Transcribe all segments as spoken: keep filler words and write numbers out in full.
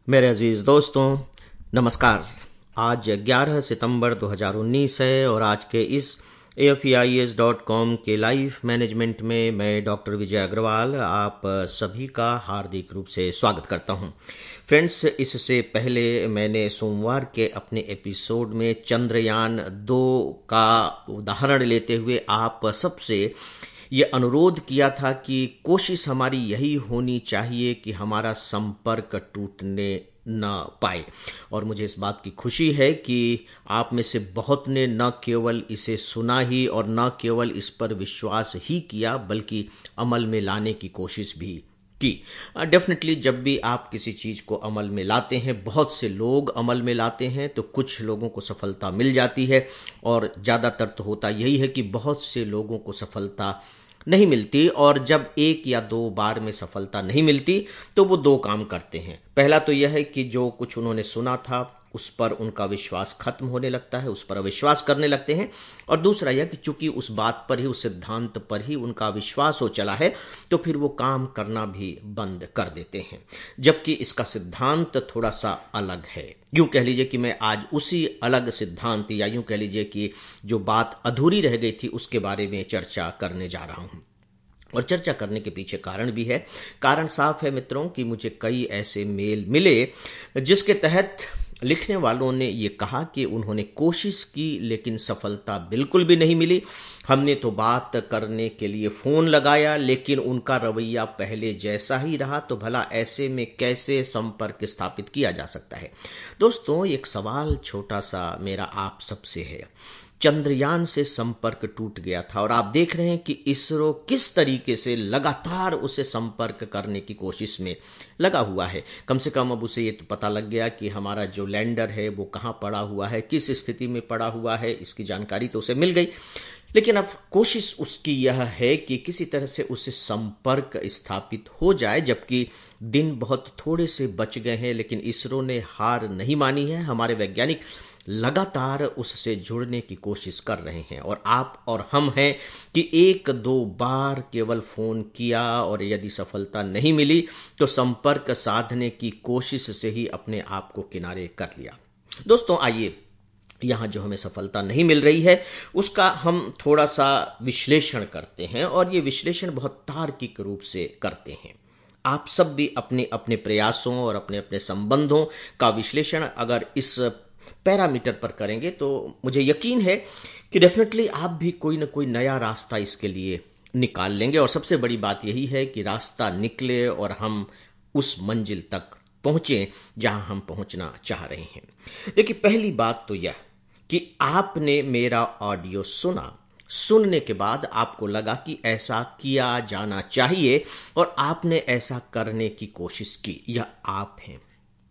मेरे अजीज दोस्तों, नमस्कार। आज ग्यारह सितंबर दो हज़ार उन्नीस है और आज के इस A F E I S dot com के लाइव मैनेजमेंट में मैं डॉक्टर विजय अग्रवाल आप सभी का हार्दिक रूप से स्वागत करता हूं। फ्रेंड्स, इससे पहले मैंने सोमवार के अपने एपिसोड में चंद्रयान दो का उदाहरण लेते हुए आप सबसे ये अनुरोध किया था कि कोशिश हमारी यही होनी चाहिए कि हमारा संपर्क टूटने न पाए। और मुझे इस बात की खुशी है कि आप में से बहुत ने न केवल इसे सुना ही और न केवल इस पर विश्वास ही किया बल्कि अमल में लाने की कोशिश भी की। डेफिनेटली जब भी आप किसी चीज को अमल में लाते हैं, बहुत से लोग अमल में लाते हैं तो कुछ लोगों को सफलता मिल जाती है और ज्यादातर तो होता यही है कि बहुत से लोगों को सफलता नहीं मिलती। और जब एक या दो बार में सफलता नहीं मिलती तो वो दो काम करते हैं। पहला तो यह है कि जो कुछ उन्होंने सुना था उस पर उनका विश्वास खत्म होने लगता है, उस पर अविश्वास करने लगते हैं। और दूसरा यह कि चूंकि उस बात पर ही, उस सिद्धांत पर ही उनका विश्वास हो चला है तो फिर वो काम करना भी बंद कर देते हैं। जबकि इसका सिद्धांत थोड़ा सा अलग है। यूं कह लीजिए कि मैं आज उसी अलग सिद्धांत या यूं कह लीजिए कि जो बात अधूरी रह गई थी उसके बारे में चर्चा करने जा रहा हूं। और चर्चा करने के पीछे कारण भी है। कारण साफ है मित्रों कि मुझे कई ऐसे मेल मिले जिसके तहत लिखने वालों ने ये कहा कि उन्होंने कोशिश की लेकिन सफलता बिल्कुल भी नहीं मिली। हमने तो बात करने के लिए फोन लगाया लेकिन उनका रवैया पहले जैसा ही रहा, तो भला ऐसे में कैसे संपर्क स्थापित किया जा सकता है। दोस्तों, एक सवाल छोटा सा मेरा आप सबसे है। चंद्रयान से संपर्क टूट गया था और आप देख रहे हैं कि इसरो किस तरीके से लगातार उसे संपर्क करने की कोशिश में लगा हुआ है। कम से कम अब उसे ये तो पता लग गया कि हमारा जो लैंडर है वो कहाँ पड़ा हुआ है, किस स्थिति में पड़ा हुआ है, इसकी जानकारी तो उसे मिल गई। लेकिन अब कोशिश उसकी यह है कि किसी तरह से उससे संपर्क स्थापित हो जाए। जबकि दिन बहुत थोड़े से बच गए हैं लेकिन इसरो ने हार नहीं मानी है। हमारे वैज्ञानिक लगातार उससे जुड़ने की कोशिश कर रहे हैं और आप और हम हैं कि एक दो बार केवल फोन किया और यदि सफलता नहीं मिली तो संपर्क साधने की कोशिश से ही अपने आप को किनारे कर लिया। दोस्तों, आइए यहां जो हमें सफलता नहीं मिल रही है उसका हम थोड़ा सा विश्लेषण करते हैं और ये विश्लेषण बहुत तार्किक रूप से करते हैं। आप सब भी अपने अपने प्रयासों और अपने अपने संबंधों का विश्लेषण अगर इस पैरामीटर पर करेंगे तो मुझे यकीन है कि डेफिनेटली आप भी कोई ना कोई नया रास्ता इसके लिए निकाल लेंगे। और सबसे बड़ी बात यही है कि रास्ता निकले और हम उस मंजिल तक पहुंचे जहां हम पहुंचना चाह रहे हैं। देखिए, पहली बात तो यह कि आपने मेरा ऑडियो सुना, सुनने के बाद आपको लगा कि ऐसा किया जाना चाहिए और आपने ऐसा करने की कोशिश की। यह आप हैं।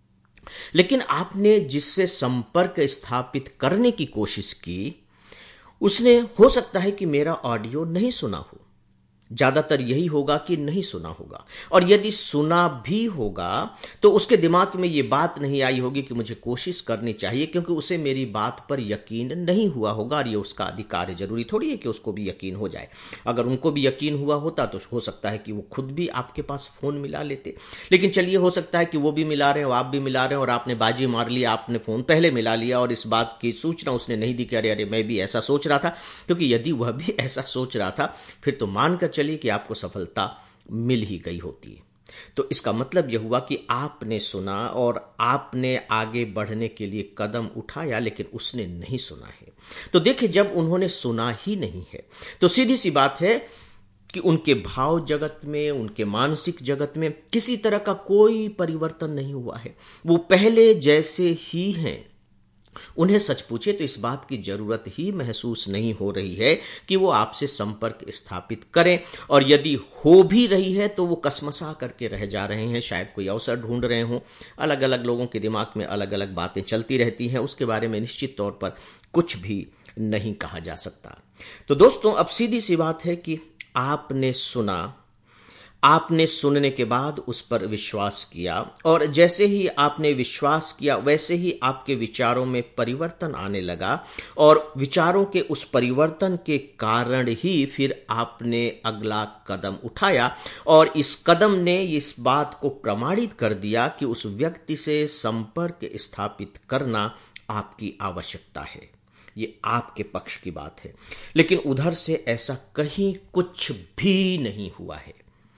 लेकिन आपने जिससे संपर्क स्थापित करने की कोशिश की उसने हो सकता है कि मेरा ऑडियो नहीं सुना हो। ज्यादातर यही होगा कि नहीं सुना होगा। और यदि सुना भी होगा तो उसके दिमाग में यह बात नहीं आई होगी कि मुझे कोशिश करनी चाहिए, क्योंकि उसे मेरी बात पर यकीन नहीं हुआ होगा। और ये उसका अधिकार है, जरूरी थोड़ी है कि उसको भी यकीन हो जाए। अगर उनको भी यकीन हुआ होता तो हो सकता है कि वो खुद भी आपके पास फोन मिला लेते। लेकिन चलिए, हो सकता है कि वो भी मिला रहे हो, आप भी मिला रहे हो और आपने बाजी मार ली, आपने फोन पहले मिला लिया और इस बात की सूचना उसने नहीं दी कि अरे अरे मैं भी ऐसा सोच रहा था। क्योंकि यदि वह भी ऐसा सोच रहा था फिर तो मानकर चलिए कि आपको सफलता मिल ही गई होती है। तो इसका मतलब यह हुआ कि आपने सुना और आपने आगे बढ़ने के लिए कदम उठाया, लेकिन उसने नहीं सुना है। तो देखिए, जब उन्होंने सुना ही नहीं है तो सीधी सी बात है कि उनके भाव जगत में, उनके मानसिक जगत में किसी तरह का कोई परिवर्तन नहीं हुआ है। वो पहले जैसे ही हैं। उन्हें सच पूछे तो इस बात की जरूरत ही महसूस नहीं हो रही है कि वो आपसे संपर्क स्थापित करें। और यदि हो भी रही है तो वो कसमसा करके रह जा रहे हैं। शायद कोई अवसर ढूंढ रहे हों। अलग अलग लोगों के दिमाग में अलग अलग बातें चलती रहती हैं, उसके बारे में निश्चित तौर पर कुछ भी नहीं कहा जा सकता। तो दोस्तों, अब सीधी सी बात है कि आपने सुना, आपने सुनने के बाद उस पर विश्वास किया और जैसे ही आपने विश्वास किया वैसे ही आपके विचारों में परिवर्तन आने लगा और विचारों के उस परिवर्तन के कारण ही फिर आपने अगला कदम उठाया और इस कदम ने इस बात को प्रमाणित कर दिया कि उस व्यक्ति से संपर्क स्थापित करना आपकी आवश्यकता है। ये आपके पक्ष की बात है, लेकिन उधर से ऐसा कहीं कुछ भी नहीं हुआ है।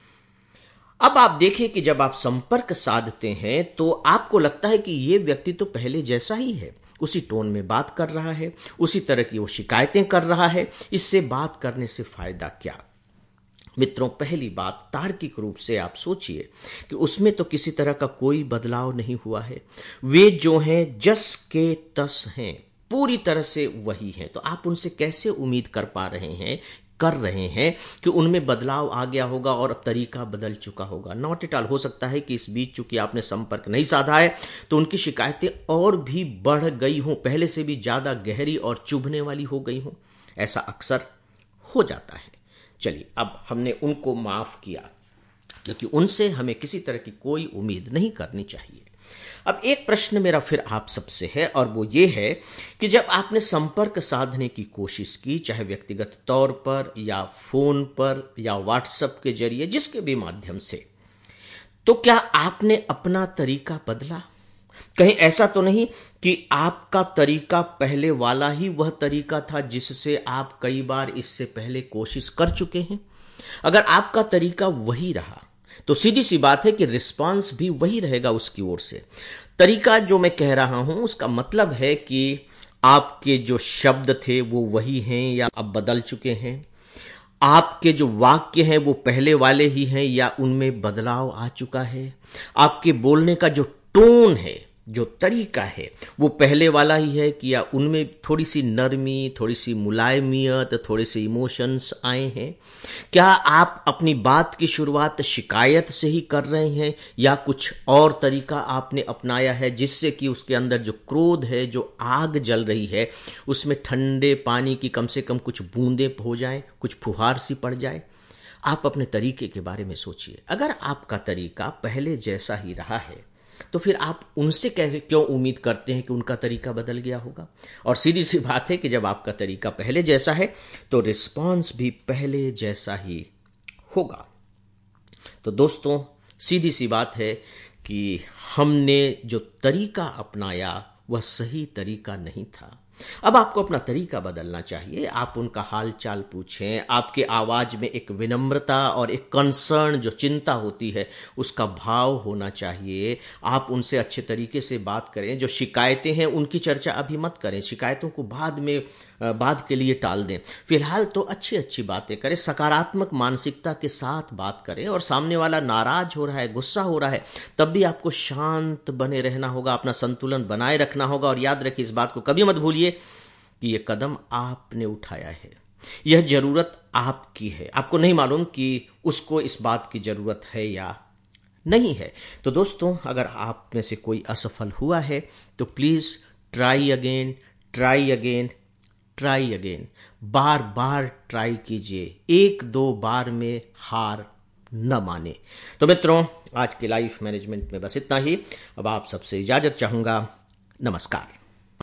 अब आप देखिए कि जब आप संपर्क साधते हैं तो आपको लगता है कि ये व्यक्ति तो पहले जैसा ही है, उसी टोन में बात कर रहा है, उसी तरह की वो शिकायतें कर रहा है, इससे बात करने से फायदा क्या। मित्रों, पहली बात, तार्किक रूप से आप सोचिए कि उसमें तो किसी तरह का कोई बदलाव नहीं हुआ है। वे जो हैं जस के तस हैं, पूरी तरह से वही है। तो आप उनसे कैसे उम्मीद कर पा रहे हैं कर रहे हैं कि उनमें बदलाव आ गया होगा और तरीका बदल चुका होगा। Not at all. हो सकता है कि इस बीच चूंकि आपने संपर्क नहीं साधा है तो उनकी शिकायतें और भी बढ़ गई हों, पहले से भी ज्यादा गहरी और चुभने वाली हो गई हों। ऐसा अक्सर हो जाता है। चलिए, अब हमने उनको माफ किया क्योंकि उनसे हमें किसी तरह की कोई उम्मीद नहीं करनी चाहिए। अब एक प्रश्न मेरा फिर आप सबसे है और वो ये है कि जब आपने संपर्क साधने की कोशिश की, चाहे व्यक्तिगत तौर पर या फोन पर या व्हाट्सएप के जरिए, जिसके भी माध्यम से, तो क्या आपने अपना तरीका बदला? कहीं ऐसा तो नहीं कि आपका तरीका पहले वाला ही वह तरीका था जिससे आप कई बार इससे पहले कोशिश कर चुके हैं? अगर आपका तरीका वही रहा तो सीधी सी बात है कि रिस्पांस भी वही रहेगा उसकी ओर से। तरीका जो मैं कह रहा हूं उसका मतलब है कि आपके जो शब्द थे वो वही हैं या अब बदल चुके हैं, आपके जो वाक्य हैं वो पहले वाले ही हैं या उनमें बदलाव आ चुका है, आपके बोलने का जो टोन है, जो तरीका है, वो पहले वाला ही है कि या उनमें थोड़ी सी नरमी, थोड़ी सी मुलायमियत, थोड़े से इमोशंस आए हैं। क्या आप अपनी बात की शुरुआत शिकायत से ही कर रहे हैं या कुछ और तरीका आपने अपनाया है जिससे कि उसके अंदर जो क्रोध है, जो आग जल रही है, उसमें ठंडे पानी की कम से कम कुछ बूंदें हो जाएं, कुछ फुहार सी पड़ जाए? आप अपने तरीके के बारे में सोचिए। अगर आपका तरीका पहले जैसा ही रहा है तो फिर आप उनसे कैसे क्यों उम्मीद करते हैं कि उनका तरीका बदल गया होगा? और सीधी सी बात है कि जब आपका तरीका पहले जैसा है तो रिस्पांस भी पहले जैसा ही होगा। तो दोस्तों, सीधी सी बात है कि हमने जो तरीका अपनाया वह सही तरीका नहीं था। अब आपको अपना तरीका बदलना चाहिए। आप उनका हाल चाल पूछें, आपके आवाज में एक विनम्रता और एक कंसर्न, जो चिंता होती है, उसका भाव होना चाहिए। आप उनसे अच्छे तरीके से बात करें। जो शिकायतें हैं उनकी चर्चा अभी मत करें, शिकायतों को बाद में बाद के लिए टाल दें। फिलहाल तो अच्छी अच्छी बातें करें, सकारात्मक मानसिकता के साथ बात करें। और सामने वाला नाराज हो रहा है, गुस्सा हो रहा है, तब भी आपको शांत बने रहना होगा, अपना संतुलन बनाए रखना होगा। और याद रखिए, इस बात को कभी मत भूलिए कि यह कदम आपने उठाया है, यह जरूरत आपकी है। आपको नहीं मालूम कि उसको इस बात की जरूरत है या नहीं है। तो दोस्तों, अगर आप में से कोई असफल हुआ है तो please try again, try again, try again. बार बार ट्राई कीजिए, एक दो बार में हार न माने। तो मित्रों, आज के लाइफ मैनेजमेंट में बस इतना ही। अब आप सबसे इजाजत चाहूंगा। नमस्कार।